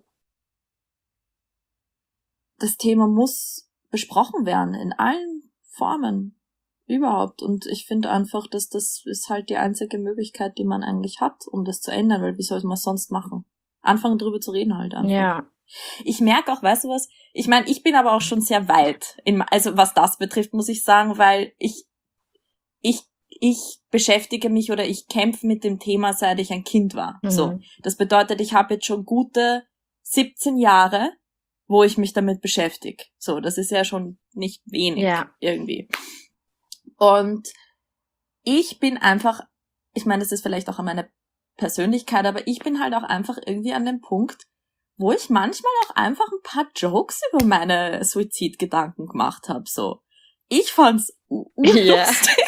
muss besprochen werden in allen Formen überhaupt. Und ich finde einfach, dass das ist halt die einzige Möglichkeit, die man eigentlich hat, um das zu ändern, weil wie soll man es sonst machen? Anfangen drüber zu reden halt einfach. Ja. Ich merke auch, weißt du was, ich meine, ich bin aber auch schon sehr weit, also was das betrifft, muss ich sagen, weil ich beschäftige mich oder ich kämpfe mit dem Thema, seit ich ein Kind war. So, das bedeutet, ich habe jetzt schon gute 17 Jahre, wo ich mich damit beschäftige. So, das ist ja schon nicht wenig irgendwie. Und ich bin einfach, ich meine, das ist vielleicht auch an meiner Persönlichkeit, aber ich bin halt auch einfach irgendwie an dem Punkt, wo ich manchmal auch einfach ein paar Jokes über meine Suizidgedanken gemacht habe. So, ich fand's urlustig.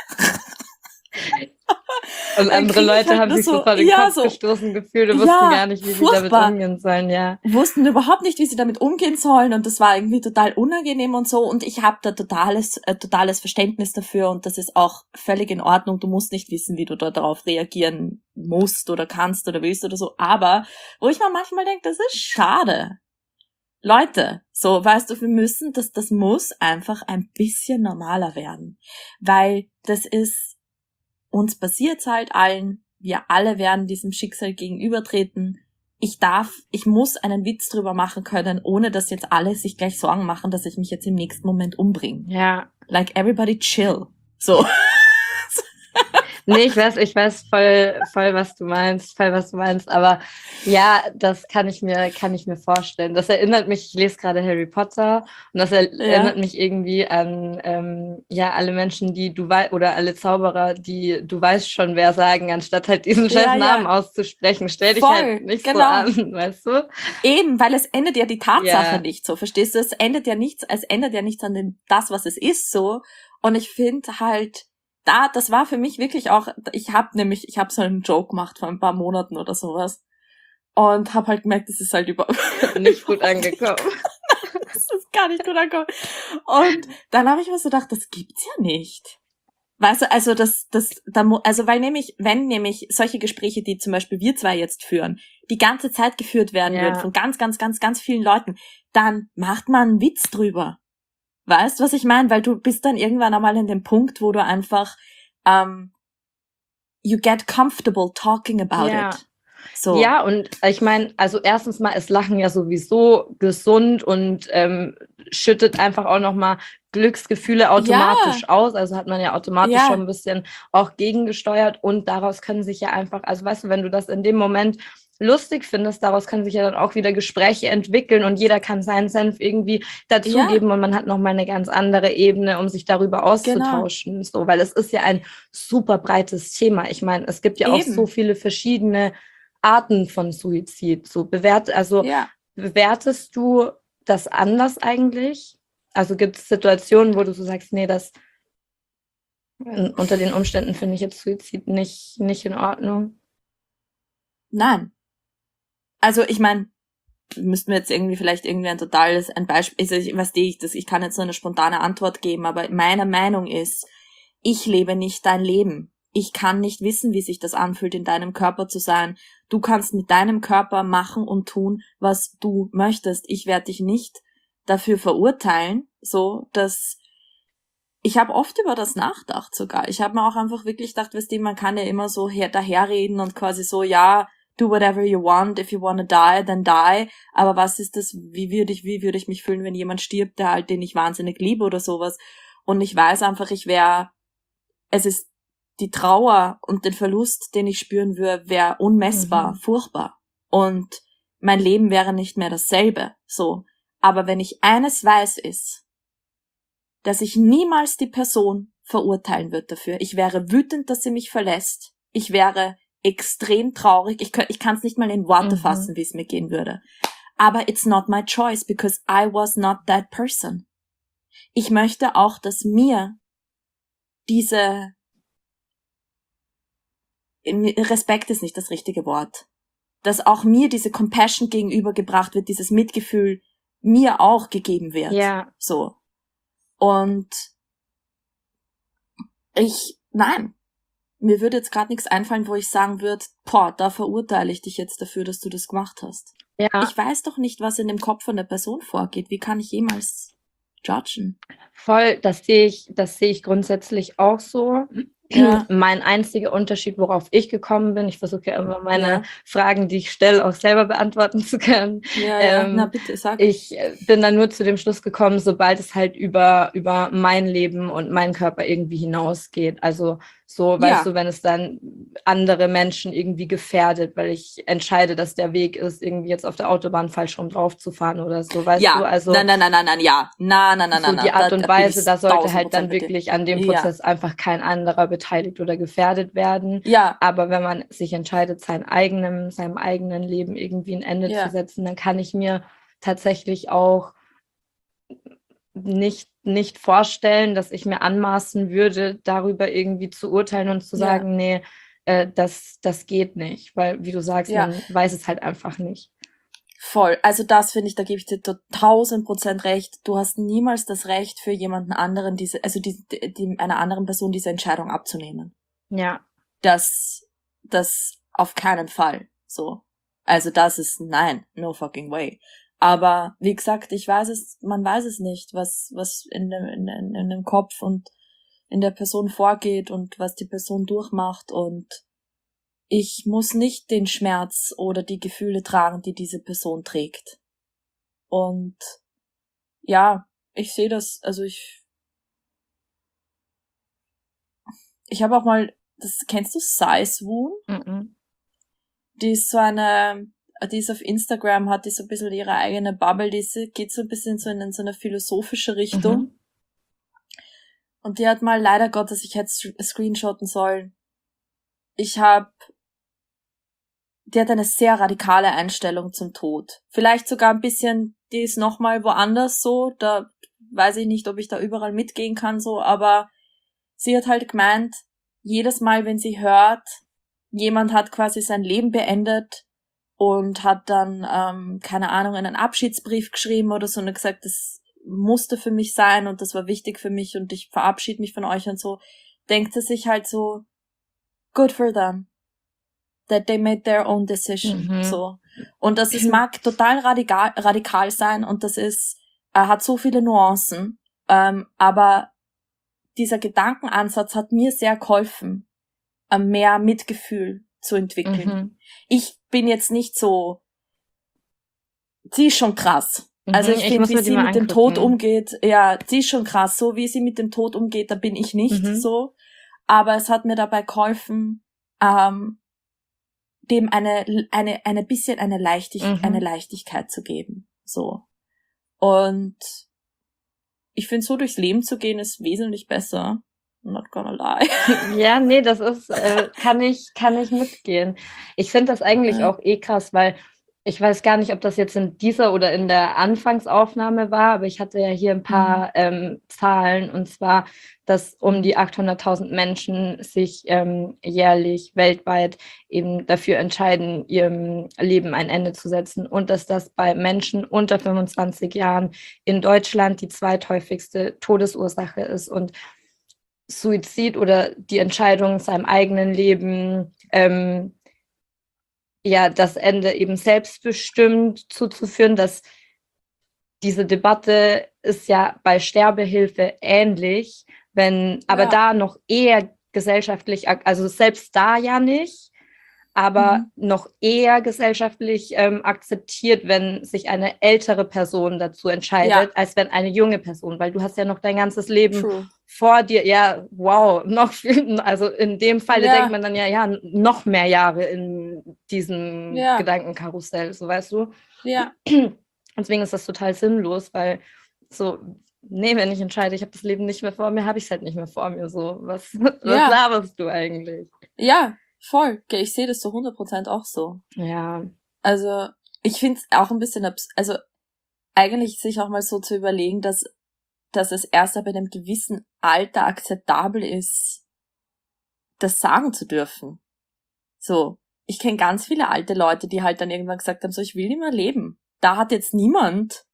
Und andere Leute halt haben sich so vor den Kopf gestoßen gefühlt und wussten gar nicht, wie sie damit umgehen sollen, Wussten überhaupt nicht, wie sie damit umgehen sollen und das war irgendwie total unangenehm und so und ich habe da totales Verständnis dafür und das ist auch völlig in Ordnung. Du musst nicht wissen, wie du da darauf reagieren musst oder kannst oder willst oder so, aber wo ich mir manchmal denke, das ist schade. Leute, so, weißt du, wir müssen, das muss einfach ein bisschen normaler werden, weil das ist, uns passiert's halt allen, wir alle werden diesem Schicksal gegenübertreten. Ich muss einen Witz drüber machen können, ohne dass jetzt alle sich gleich Sorgen machen, dass ich mich jetzt im nächsten Moment umbringe. Ja. Like everybody chill. So. Nee, ich weiß voll, was du meinst, aber ja, das kann ich mir vorstellen. Das erinnert mich, ich lese gerade Harry Potter und das erinnert mich irgendwie an alle Menschen, die du weißt, oder alle Zauberer, die du weißt schon, wer sagen, anstatt halt diesen scheiß Namen auszusprechen. Stell dich halt nicht so an, weißt du? Eben, weil es ändert ja die Tatsache nicht so, verstehst du? Es ändert ja nichts an das, was es ist, so. Und ich finde halt, das war für mich wirklich auch, ich habe so einen Joke gemacht vor ein paar Monaten oder sowas und habe halt gemerkt, das ist halt nicht gut angekommen. Das ist gar nicht gut angekommen. Und dann habe ich mir so gedacht, das gibt's ja nicht. Weißt du, also wenn nämlich solche Gespräche, die zum Beispiel wir zwei jetzt führen, die ganze Zeit geführt werden würden von ganz, ganz, ganz, ganz vielen Leuten, dann macht man einen Witz drüber. Weißt, was ich meine? Weil du bist dann irgendwann einmal in dem Punkt, wo du einfach you get comfortable talking about it. So. Ja, und ich meine, also erstens mal ist Lachen ja sowieso gesund und schüttet einfach auch nochmal Glücksgefühle automatisch aus. Also hat man ja automatisch schon ein bisschen auch gegengesteuert und daraus können sich ja einfach, also weißt du, wenn du das in dem Moment lustig findest, daraus können sich ja dann auch wieder Gespräche entwickeln und jeder kann seinen Senf irgendwie dazugeben und man hat nochmal eine ganz andere Ebene, um sich darüber auszutauschen. So, weil es ist ja ein super breites Thema. Ich meine, es gibt ja auch so viele verschiedene Arten von Suizid. So bewertest du das anders eigentlich? Also gibt es Situationen, wo du so sagst, nee, das unter den Umständen finde ich jetzt Suizid nicht in Ordnung? Nein. Also ich meine, müssten wir jetzt irgendwie vielleicht irgendwie ein Beispiel, also ich kann jetzt nur eine spontane Antwort geben, aber meine Meinung ist, ich lebe nicht dein Leben. Ich kann nicht wissen, wie sich das anfühlt, in deinem Körper zu sein. Du kannst mit deinem Körper machen und tun, was du möchtest. Ich werde dich nicht dafür verurteilen, so, dass ich habe oft über das nachgedacht sogar. Ich habe mir auch einfach wirklich gedacht, weißt du, man kann ja immer so daherreden und quasi so, ja, do whatever you want, if you wanna die, then die. Aber was ist das, wie würde ich mich fühlen, wenn jemand stirbt, der halt, den ich wahnsinnig liebe oder sowas. Und ich weiß einfach, es ist die Trauer und den Verlust, den ich spüren würde, wäre unmessbar, furchtbar. Und mein Leben wäre nicht mehr dasselbe, so. Aber wenn ich eines weiß, ist, dass ich niemals die Person verurteilen würde dafür. Ich wäre wütend, dass sie mich verlässt. Ich wäre extrem traurig. Ich kann es nicht mal in Worte fassen, wie es mir gehen würde. Aber it's not my choice, because I was not that person. Ich möchte auch, dass mir Respekt ist nicht das richtige Wort, dass auch mir diese Compassion gegenübergebracht wird, dieses Mitgefühl mir auch gegeben wird. Ja. So. Und mir würde jetzt gerade nichts einfallen, wo ich sagen würde, da verurteile ich dich jetzt dafür, dass du das gemacht hast. Ja. Ich weiß doch nicht, was in dem Kopf von der Person vorgeht. Wie kann ich jemals judgen? Voll, das sehe ich grundsätzlich auch so. Ja. Mein einziger Unterschied, worauf ich gekommen bin, ich versuche ja immer meine Fragen, die ich stelle, auch selber beantworten zu können. Ja. Na bitte, sag. Ich bin dann nur zu dem Schluss gekommen, sobald es halt über mein Leben und meinen Körper irgendwie hinausgeht. Also so, weißt du, wenn es dann andere Menschen irgendwie gefährdet, weil ich entscheide, dass der Weg ist, irgendwie jetzt auf der Autobahn falsch rum drauf zu fahren oder so, weißt du? Also nein, so die Art und Weise, da sollte halt dann mit dir. wirklich an dem Prozess einfach kein anderer beteiligt oder gefährdet werden. Ja. Aber wenn man sich entscheidet, seinem eigenen Leben irgendwie ein Ende zu setzen, dann kann ich mir tatsächlich auch nicht vorstellen, dass ich mir anmaßen würde, darüber irgendwie zu urteilen und zu sagen, nee, das geht nicht. Weil, wie du sagst, man weiß es halt einfach nicht. Voll. Also das finde ich, da gebe ich dir 1000% recht. Du hast niemals das Recht für jemanden anderen, einer anderen Person diese Entscheidung abzunehmen. Ja. Das auf keinen Fall. So. Also das ist, nein, no fucking way. Aber wie gesagt, man weiß es nicht, was in dem Kopf und in der Person vorgeht und was die Person durchmacht, und ich muss nicht den Schmerz oder die Gefühle tragen, die diese Person trägt. Und ja, ich sehe das, also ich habe auch mal, kennst du Sai Swoon? Mhm. Die ist die ist auf Instagram, hat die so ein bisschen ihre eigene Bubble, geht so ein bisschen so in so eine philosophische Richtung. Mhm. Und die hat mal, leider Gottes, ich hätte screenshotten sollen, die hat eine sehr radikale Einstellung zum Tod. Vielleicht sogar ein bisschen, die ist nochmal woanders so, da weiß ich nicht, ob ich da überall mitgehen kann so, aber sie hat halt gemeint, jedes Mal, wenn sie hört, jemand hat quasi sein Leben beendet und hat dann, keine Ahnung, einen Abschiedsbrief geschrieben oder so und gesagt, das musste für mich sein und das war wichtig für mich und ich verabschiede mich von euch und so, denkt sie sich halt so, good for them, that they made their own decision, so. Und das mag total radikal sein und das hat so viele Nuancen, aber dieser Gedankenansatz hat mir sehr geholfen, mehr Mitgefühl zu entwickeln. Ich bin jetzt nicht so, sie ist schon krass. Also ich finde, wie sie mit dem Tod umgeht, sie ist schon krass. So wie sie mit dem Tod umgeht, da bin ich nicht so. Aber es hat mir dabei geholfen, dem eine bisschen eine Leichtigkeit zu geben. So. Und ich finde, so durchs Leben zu gehen, ist wesentlich besser. I'm not gonna lie. Ja, nee, das ist, kann ich mitgehen. Ich finde das eigentlich auch krass, weil ich weiß gar nicht, ob das jetzt in dieser oder in der Anfangsaufnahme war, aber ich hatte ja hier ein paar Zahlen, und zwar, dass um die 800.000 Menschen sich jährlich weltweit eben dafür entscheiden, ihrem Leben ein Ende zu setzen, und dass das bei Menschen unter 25 Jahren in Deutschland die zweithäufigste Todesursache ist, und Suizid oder die Entscheidung, seinem eigenen Leben ja das Ende eben selbstbestimmt zuzuführen, dass diese Debatte ist ja bei Sterbehilfe ähnlich, wenn aber da noch eher gesellschaftlich, also selbst da ja nicht, aber noch eher gesellschaftlich akzeptiert, wenn sich eine ältere Person dazu entscheidet, als wenn eine junge Person, weil du hast ja noch dein ganzes Leben vor dir. Ja, wow, noch viel, also in dem Falle denkt man dann ja, noch mehr Jahre in diesem Gedankenkarussell, so, weißt du? Ja. Deswegen ist das total sinnlos, weil so, nee, wenn ich entscheide, ich habe das Leben nicht mehr vor mir, habe ich es halt nicht mehr vor mir, so, was laberst du eigentlich? Ja, voll. Okay, ich sehe das zu 100% auch so. Ja. Also, ich finde es auch ein bisschen, also eigentlich sich auch mal so zu überlegen, dass es erst ab einem gewissen Alter akzeptabel ist, das sagen zu dürfen. So, ich kenne ganz viele alte Leute, die halt dann irgendwann gesagt haben, so, ich will nicht mehr leben. Da hat jetzt niemand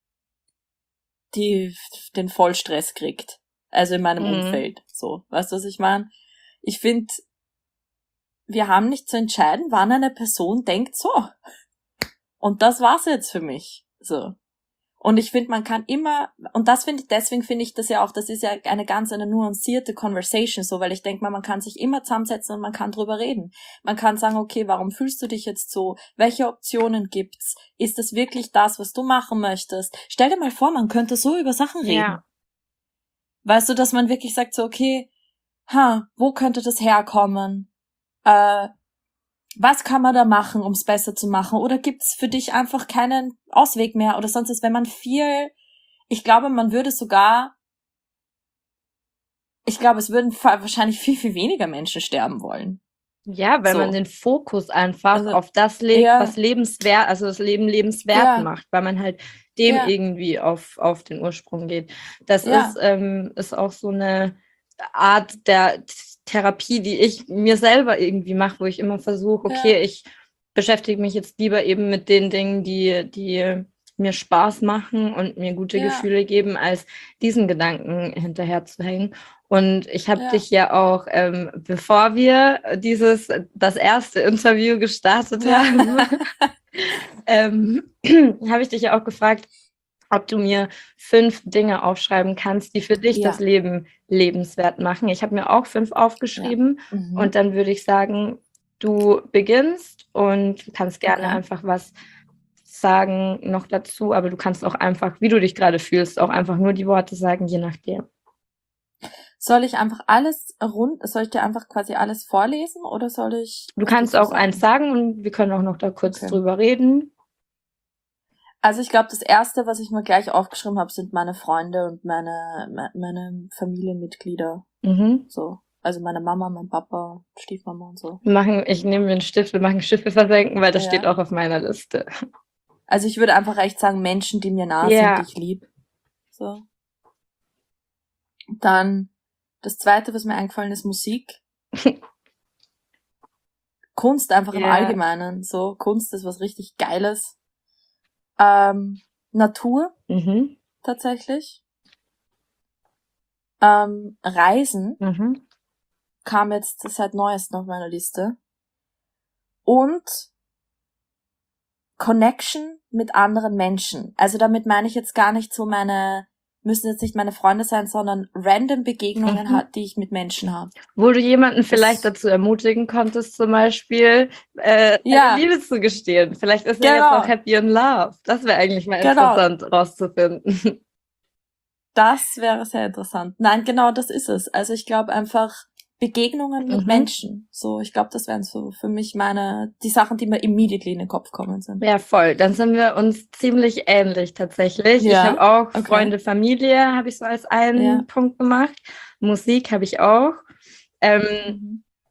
den Vollstress kriegt. Also in meinem Umfeld. So, weißt du, was ich meine? Ich finde, wir haben nicht zu entscheiden, wann eine Person denkt, so. Und das war's jetzt für mich. So. Und ich finde, man kann immer, und deswegen finde ich das ja auch, das ist ja eine nuancierte Conversation, so, weil ich denke mal, man kann sich immer zusammensetzen und man kann drüber reden. Man kann sagen, okay, warum fühlst du dich jetzt so? Welche Optionen gibt's? Ist das wirklich das, was du machen möchtest? Stell dir mal vor, man könnte so über Sachen reden. Ja. Weißt du, dass man wirklich sagt so, okay, wo könnte das herkommen? Was kann man da machen, um es besser zu machen? Oder gibt's für dich einfach keinen Ausweg mehr? Oder sonst ist, wenn man ich glaube, es würden wahrscheinlich viel, viel weniger Menschen sterben wollen. Ja, weil man den Fokus einfach auf das legt, was lebenswert, also das Leben lebenswert macht, weil man halt dem irgendwie auf den Ursprung geht. Das ist auch so eine Art der Therapie, die ich mir selber irgendwie mache, wo ich immer versuche, okay, ich beschäftige mich jetzt lieber eben mit den Dingen, die mir Spaß machen und mir gute Gefühle geben, als diesen Gedanken hinterher zu hängen. Und ich habe dich ja auch, bevor wir das erste Interview gestartet haben, habe ich dich ja auch gefragt, ob du mir 5 Dinge aufschreiben kannst, die für dich das Leben lebenswert machen. Ich habe mir auch 5 aufgeschrieben und dann würde ich sagen, du beginnst und du kannst gerne einfach was sagen noch dazu, aber du kannst auch einfach, wie du dich gerade fühlst, auch einfach nur die Worte sagen, je nachdem. Soll ich dir einfach quasi alles vorlesen oder soll ich... Du kannst auch eins sagen und wir können auch noch da kurz drüber reden. Also ich glaube, das Erste, was ich mir gleich aufgeschrieben habe, sind meine Freunde und meine Familienmitglieder. So. Also meine Mama, mein Papa, Stiefmama und so. Ich nehme mir einen Stift, wir machen Schiffe versenken, weil das steht auch auf meiner Liste. Also ich würde einfach echt sagen, Menschen, die mir nah sind, die ich lieb. So. Dann das Zweite, was mir eingefallen ist, Musik. Kunst einfach im Allgemeinen. So, Kunst ist was richtig Geiles. Natur, tatsächlich. Reisen kam jetzt seit neuestem auf meiner Liste. Und Connection mit anderen Menschen. Also damit meine ich jetzt gar nicht so müssen jetzt nicht meine Freunde sein, sondern random Begegnungen, die ich mit Menschen habe. Wo du jemanden vielleicht dazu ermutigen konntest, zum Beispiel Liebe zu gestehen. Vielleicht ist er jetzt auch happy in love. Das wäre eigentlich mal interessant rauszufinden. Das wäre sehr interessant. Nein, genau, das ist es. Also ich glaube einfach Begegnungen mit Menschen. So, ich glaube, das wären so für mich die Sachen, die mir immediately in den Kopf kommen sind. Ja, voll. Dann sind wir uns ziemlich ähnlich tatsächlich. Ja? Ich habe auch Freunde, Familie, habe ich so als einen Punkt gemacht. Musik habe ich auch.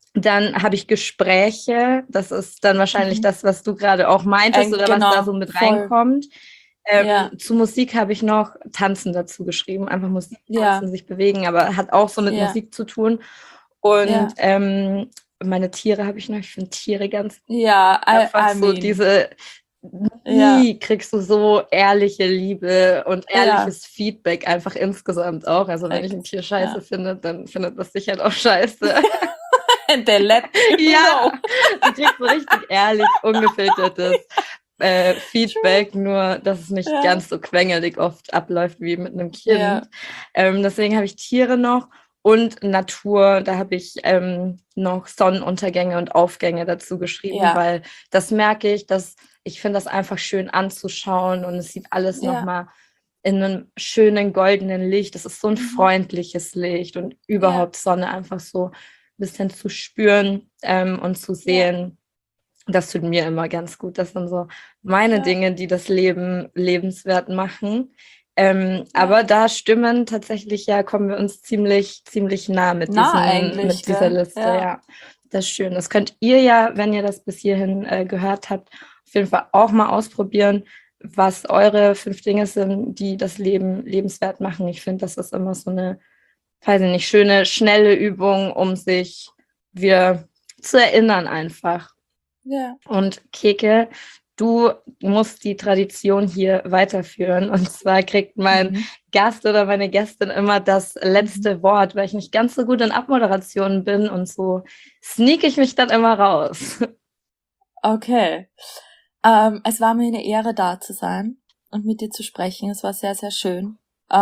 Dann habe ich Gespräche. Das ist dann wahrscheinlich das, was du gerade auch meintest oder was da so mit voll. reinkommt. Ja. Zu Musik habe ich noch Tanzen dazu geschrieben. Einfach Musik, Ja. tanzen, sich bewegen, aber hat auch so mit Ja. Musik zu tun. Und Ja. meine Tiere habe ich noch. Ich finde Tiere ganz Ja, einfach I so mean, diese, ja, nie kriegst du so ehrliche Liebe und ja, ehrliches Feedback einfach insgesamt auch. Also wenn ich ein Tier scheiße ja. finde, dann findet das sich halt auch scheiße. They let you Ja, know. du kriegst so richtig ehrlich, ungefiltertes Feedback, nur dass es nicht Ja. ganz so quengelig oft abläuft wie mit einem Kind. Ja. Deswegen habe ich Tiere noch und Natur. Da habe ich noch Sonnenuntergänge und Aufgänge dazu geschrieben, Ja. weil das merke ich, dass ich finde das einfach schön anzuschauen und es sieht alles Ja. nochmal in einem schönen goldenen Licht. Das ist so ein Mhm. freundliches Licht und überhaupt Sonne einfach so ein bisschen zu spüren und zu sehen. Das tut mir immer ganz gut. Das sind so meine Ja. Dinge, die das Leben lebenswert machen. Aber da stimmen tatsächlich, ja, kommen wir uns ziemlich nah mit eigentlich, dieser gell? Liste. Ja. Ja, das ist schön. Das könnt ihr ja, wenn ihr das bis hierhin gehört habt, auf jeden Fall auch mal ausprobieren, was eure 5 Dinge sind, die das Leben lebenswert machen. Ich finde, das ist immer so eine, weiß ich nicht, schöne, schnelle Übung, um sich wieder zu erinnern einfach. Ja. Und Keke, du musst die Tradition hier weiterführen. Und zwar kriegt mein Gast oder meine Gästin immer das letzte Wort, weil ich nicht ganz so gut in Abmoderation bin und so sneak ich mich dann immer raus. Okay. Es war mir eine Ehre, da zu sein und mit dir zu sprechen. Es war sehr, sehr schön.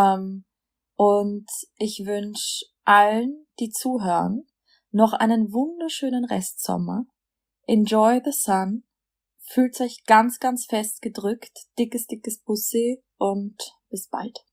Und ich wünsche allen, die zuhören, noch einen wunderschönen Restsommer. Enjoy the sun. Fühlt euch ganz, ganz fest gedrückt. Dickes Bussi und bis bald.